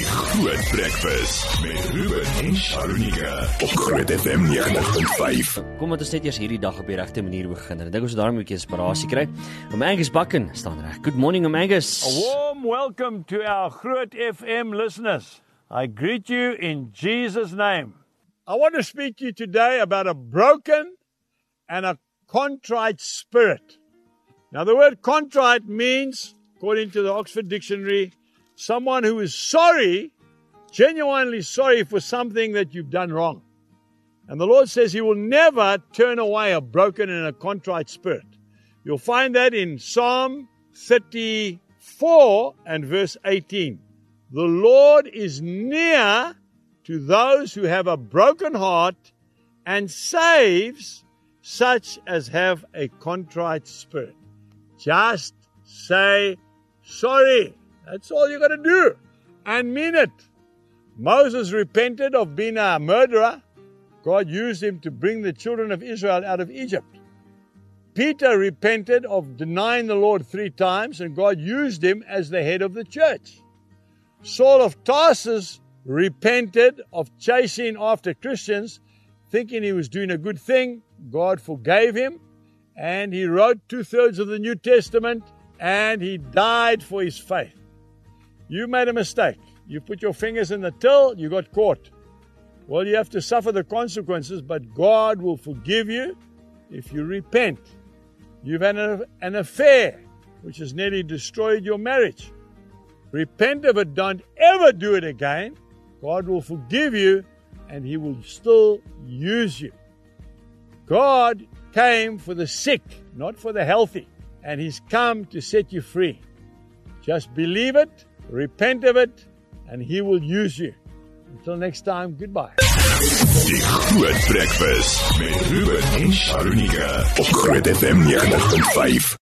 Groot Breakfast met Ruben en Sharonika op Groot FM 90.5. Kom ons net eers hierdie dag op die regte manier begin. Ek dink ons daarom 'n bietjie inspirasie kry. Angus Bakken staan reg. Good morning, Angus. A warm welcome to our Groot FM listeners. I greet you in Jesus' name. I want to speak to you today about a broken and a contrite spirit. Now, the word contrite means, according to the Oxford Dictionary, someone who is sorry, genuinely sorry for something that you've done wrong. And the Lord says He will never turn away a broken and a contrite spirit. You'll find that in Psalm 34 and verse 18. The Lord is near to those who have a broken heart and saves such as have a contrite spirit. Just say sorry. That's all you got to do. And mean it. Moses repented of being a murderer. God used him to bring the children of Israel out of Egypt. Peter repented of denying the Lord 3 times, and God used him as the head of the church. Saul of Tarsus repented of chasing after Christians, thinking he was doing a good thing. God forgave him, and he wrote 2/3 of the New Testament, and he died for his faith. You made a mistake. You put your fingers in the till, you got caught. Well, you have to suffer the consequences, but God will forgive you if you repent. You've had an affair, which has nearly destroyed your marriage. Repent of it, don't ever do it again. God will forgive you, and He will still use you. God came for the sick, not for the healthy, and He's come to set you free. Just believe it, repent of it, and He will use you. Until next time, goodbye. Die Groot Breakfast met Ruben en Sharonika op Groot FM 90.5.